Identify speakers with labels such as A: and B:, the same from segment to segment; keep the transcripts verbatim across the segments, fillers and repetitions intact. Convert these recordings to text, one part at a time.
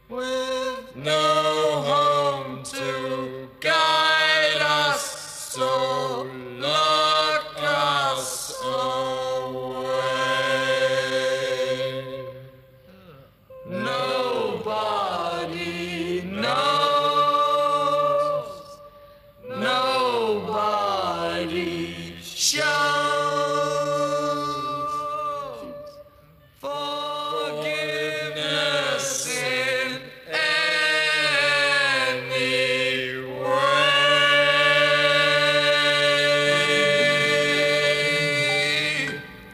A: with no home to guide us, so look us away. Nobody knows, nobody shows forgiveness in any way.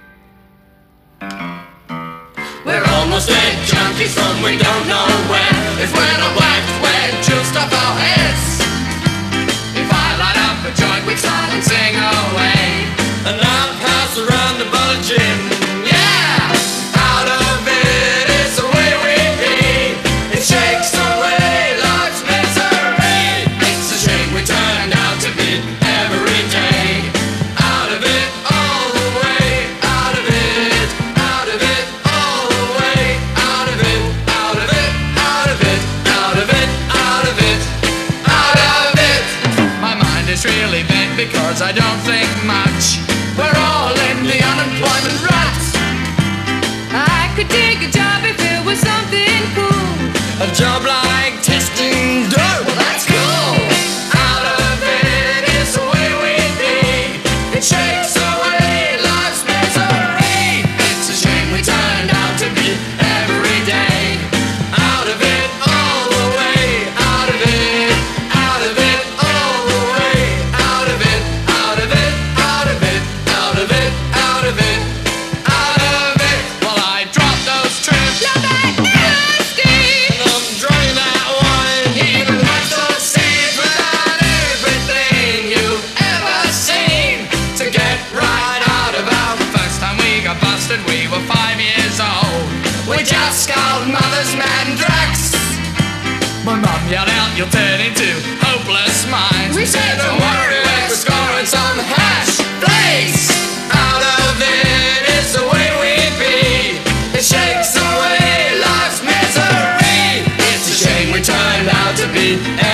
A: We're almost dead junkies from we don't know where. If we're not whacked, we're just off our heads. If I light up a joint, we'd start and sing away. An outhouse around the bulging, yeah. Out of it is the way we be. It shakes away life's misery. It's a shame we turned out to be every day. Out of it all the way. Out of it, out of it all the way. Out of it, out of it, out of it, out of it, out of it, out of it. My mind is really bent because I don't think much. We're all in the unemployment rut.
B: I could take a job if it was something cool.
A: A job like testing dirt. Well, that's cool. Out of it is the way we be. It shakes away life's misery. It's a shame we turned out to be every day. Out of it all the way. Out of it, out of it all the way. Out of it, out of it, out of it, out of it, out of it, out of it. Well, I dropped those trips.
B: You're that nasty.
A: And I'm drinking that wine. Even like those seeds without everything you've ever seen. To get right out of our first time we got busted, we were five years old. We just called mothers mad and drugs. My mum yelled out, you'll turn into hopeless minds. We said, don't worry, we're scoring some hash flakes. Out of it is the way we be. It shakes away life's misery. It's a shame we turned out to be